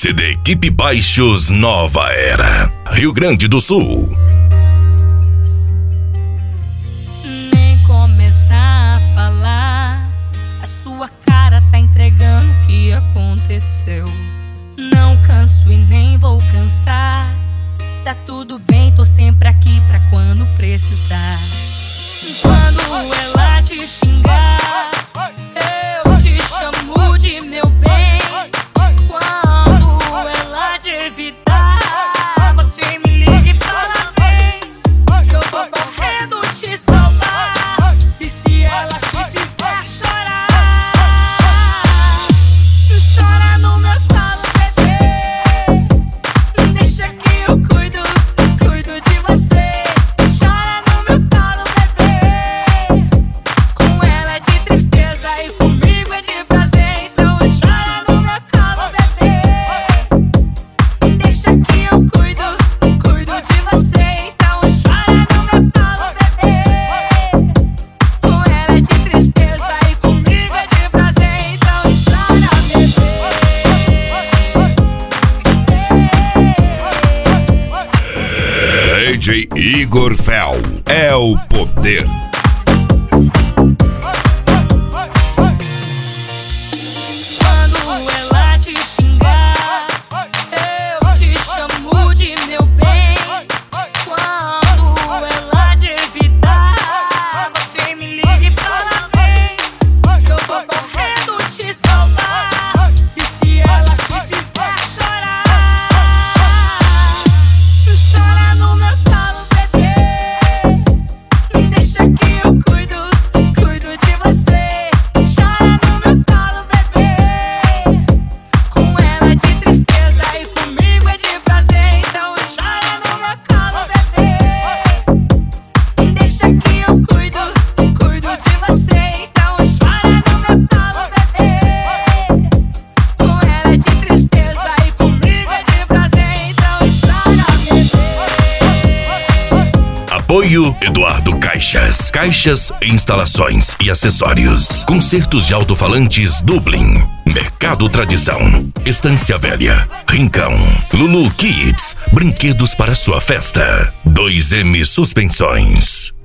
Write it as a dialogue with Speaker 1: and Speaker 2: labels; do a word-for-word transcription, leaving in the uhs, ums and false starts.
Speaker 1: C D Equipe Baixos Nova Era, Rio Grande do Sul.
Speaker 2: Nem começar a falar, a sua cara tá entregando o que aconteceu. Não canso e nem vou cansar. Tá tudo bem, tô sempre aqui pra quando precisar. Quando ela te xingar, eu te chamo de meu bem. Quando ela te evitar, você me liga e fala bem, que eu vou correndo te salvar. E se ela te fizer chorar, chora no meu colo, bebê. Deixa que eu cuido, cuido de você. Chora no meu colo, bebê. Com ela é de tristeza e comigo é de prazer. Então chora no meu colo, bebê. Deixa que eu cuido, cuido de você. Então chora no meu colo, bebê. Com ela é de tristeza e comigo é de prazer. Então chora, bebê.
Speaker 1: D J Igor Fel é o poder.
Speaker 2: Quando ela te xingar, eu te chamo de meu bem. Quando ela te evitar, você me liga e fala bem, que eu vou correndo te salvar. E se ela te fizer chorar, chora no meu colo, bebê. Deixa que eu cuido, cuido de você. Chora no meu colo, bebê. Com ela é de tristeza e comigo é de prazer. Então chora no meu colo, bebê. Deixa que eu cuido, cuido de você. Então chora no meu colo, bebê. Com ela é de tristeza e comigo é de prazer. Então chora, bebê.
Speaker 1: Apoio Eduardo Caixas. Caixas, instalações e acessórios. Concertos de alto-falantes Dublin. Mercado Tradição. Estância Velha. Rincão. Lulu Kids. Brinquedos para sua festa. dois M Suspensões.